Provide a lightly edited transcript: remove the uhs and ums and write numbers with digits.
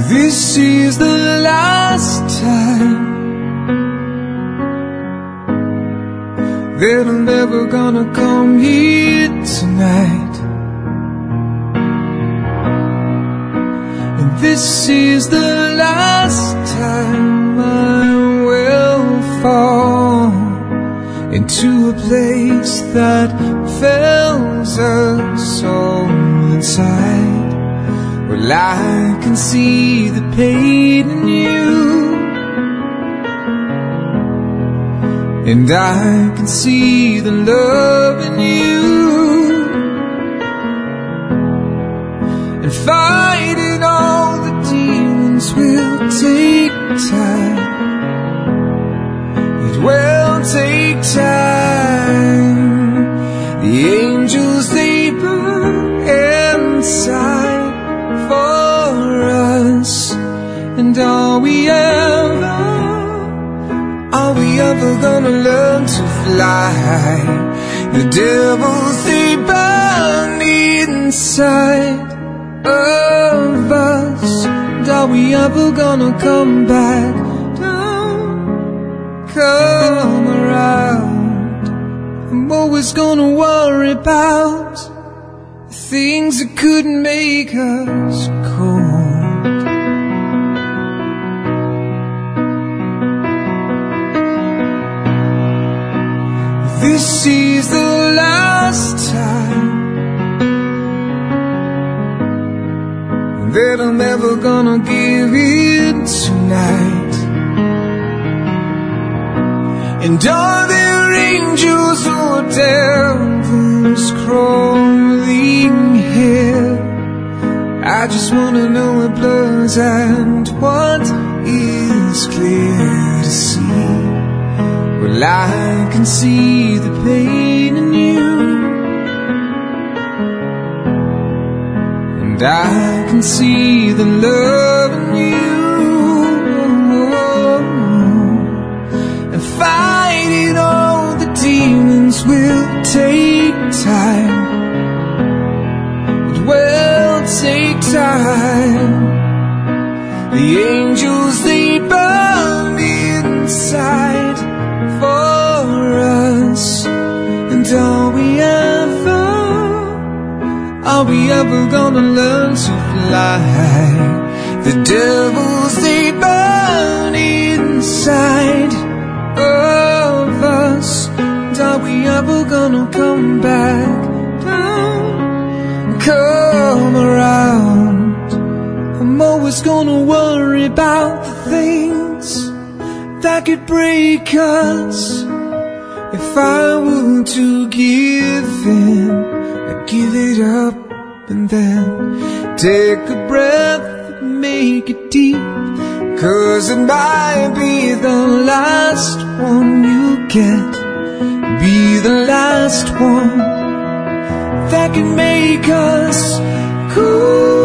This is the last time that I'm ever gonna come here tonight. And this is the last time I will fall into a place that fills us all inside. Well, I can see the pain in you, and I can see the love in you. And fighting all the demons will take time. It will take time. The angels, they burn inside for us. And are we ever gonna learn to fly? The devils, they burn inside of us. And are we ever gonna come back down, come around? I'm always gonna worry about the things that couldn't make us cold. This is the last time that I'm ever gonna give in tonight. And are there angels or devils crawling here? I just wanna know what blurs and what is clear to see. Well, I can see the pain in you, and I can see the love in you. And fighting all the demons will take time. It will take time. The angels, they burn inside for us. And are we ever gonna learn to fly? The devils, they burn inside of us. And are we ever gonna come back down, come around? I'm always gonna worry about the things that could break us. If I were to give in, I'd give it up and then take a breath and make it deep. 'Cause it might be the last one you get, be the last one that can make us cool.